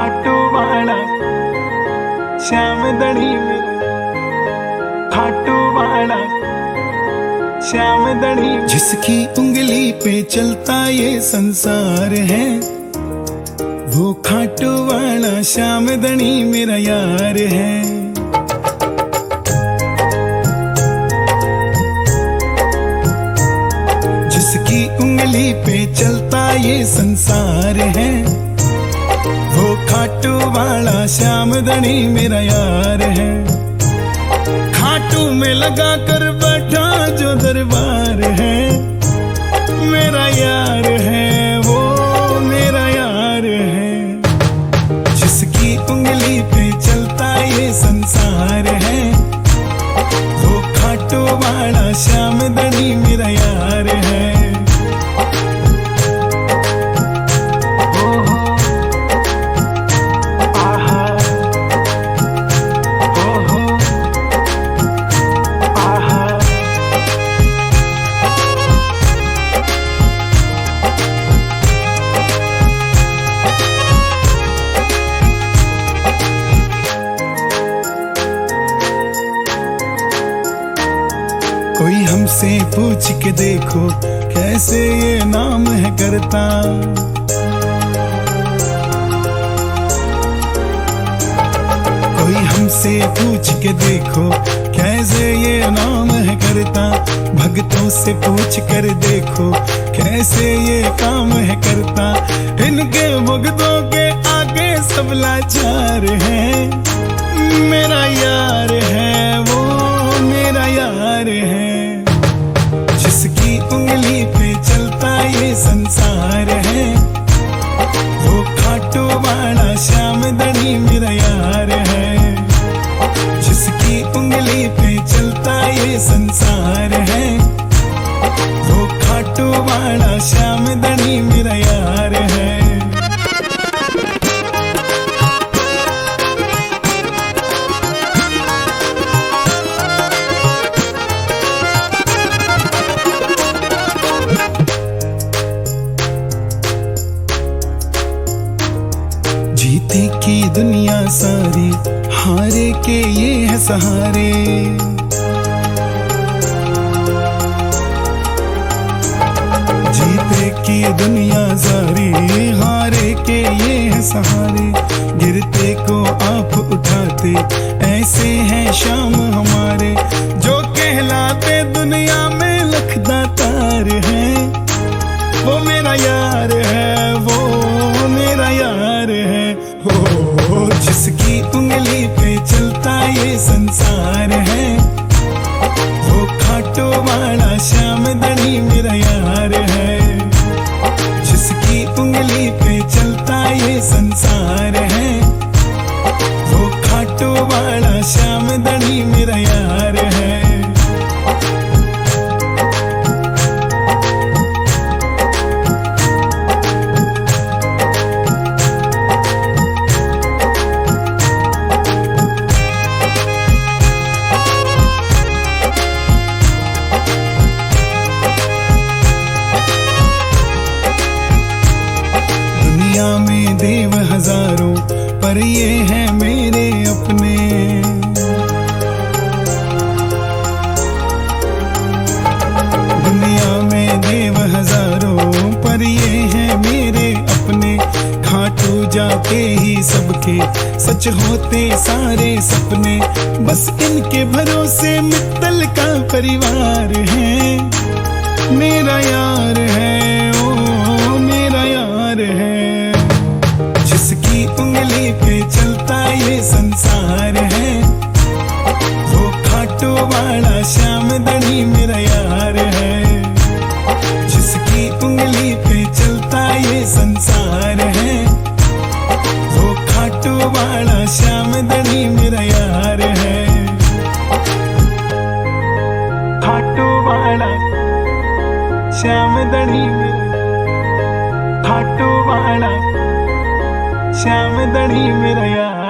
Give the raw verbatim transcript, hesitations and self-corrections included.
खाटू वाला श्याम दड़ी मेरा, खाटू वाला श्याम दड़ी। जिसकी उंगली पे चलता ये संसार है, वो खाटू वाला श्याम दड़ी मेरा यार है। जिसकी उंगली पे चलता ये संसार है, वो खाटू वाला श्याम दड़ी मेरा यार है। खाटू में लगा कर बैठा जो दरबार है, मेरा यार है, वो मेरा यार है। जिसकी उंगली पे चलता ये संसार है, वो खाटू वाला श्याम दड़ी मेरा यार है। कोई हमसे पूछ के देखो कैसे ये नाम है करता। कोई हमसे पूछ के देखो कैसे ये नाम है करता। भक्तों से पूछ कर देखो कैसे ये काम है करता। इनके भक्तों के आगे सब लाचार है, मेरा यार है, वो मेरा यार है। जिसकी उंगली पे चलता ये संसार है, वो खाटू वाला श्याम दड़ी मेरा यार है। जिसकी उंगली पे चलता ये संसार है, वो खाटू वाला श्याम दड़ी मेरा यार है। जीते की दुनिया सारी, हारे के ये है सहारे। जीते की दुनिया सारी, हारे के ये है सहारे। गिरते को आप उठाते, ऐसे हैं श्याम हमारे। जो कहलाते दुनिया में लखदातार हैं, वो मेरा यार है, वो मेरा यार है। हो जिसकी उंगली पे चलता ये संसार है, वो खाटू वाला श्याम दड़ी मेरा यार है। जिसकी उंगली पे चलता ये संसार है, वो खाटू वाला श्याम दड़ी मेरा यार है। दुनिया में देव हजारों, पर ये हैं मेरे अपने। दुनिया में देव हजारों, पर ये हैं मेरे अपने। खाटू जाके ही सबके सच होते सारे सपने। बस इनके भरोसे मित्तल का परिवार है, मेरा यार है, ओ मेरा यार है। जिसकी उंगली पे चलता ये संसार है, वो खाटू वाला श्याम दड़ी मेरा यार है। जिसकी उंगली पे चलता ये संसार है, वो खाटू वाला श्याम दड़ी मेरा यार है। खाटू वाला श्याम दड़ी मेरा, खाटू वाला श्याम दड़ी मेरा यार।